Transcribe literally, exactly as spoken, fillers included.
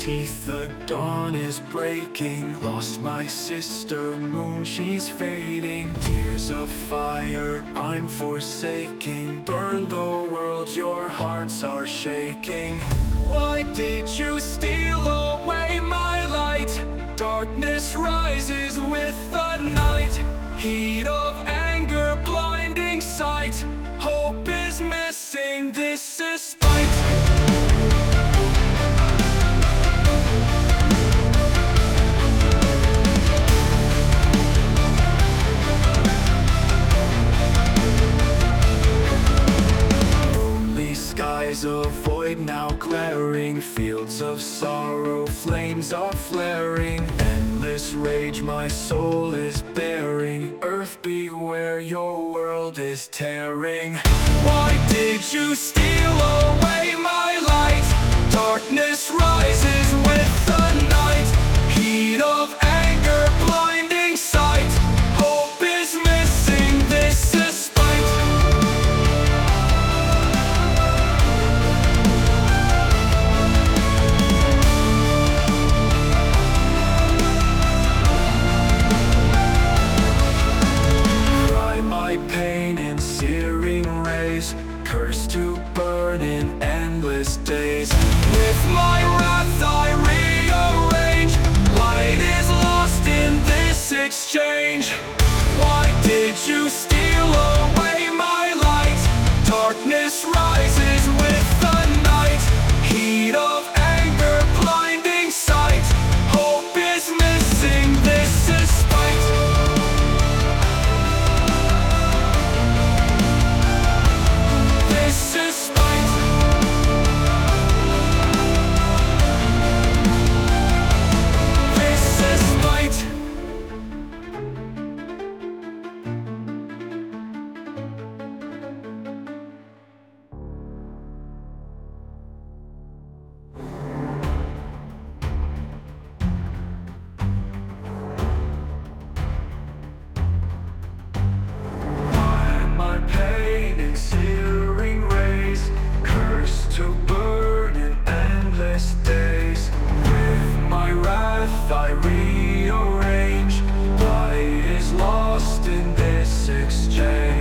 teeth, the dawn is breaking. Lost my sister moon, she's fading. Tears of fire I'm forsaking. Burn the world, your hearts are shaking. Why did you steal away my light? Darkness rises with the night. Heat of anger, blinding sight. Hope is missing, this is spite. Skies of void now glaring, fields of sorrow, flames are flaring. Endless rage my soul is bearing. Earth, beware, your world is tearing. Why did you steal away my light? Darkness rises with the night. Heat of anger, blinding sight. Hope is missing, this is spite. Pain in searing rays, cursed to burn in endless days. With my wrath I rearrange. Light is lost in this exchange. Why did you steal away my light? Darkness rises with the night. Heat of anger, blinding sight. Hope is missing, this is spite. I rearrange. Light is lost in this exchange.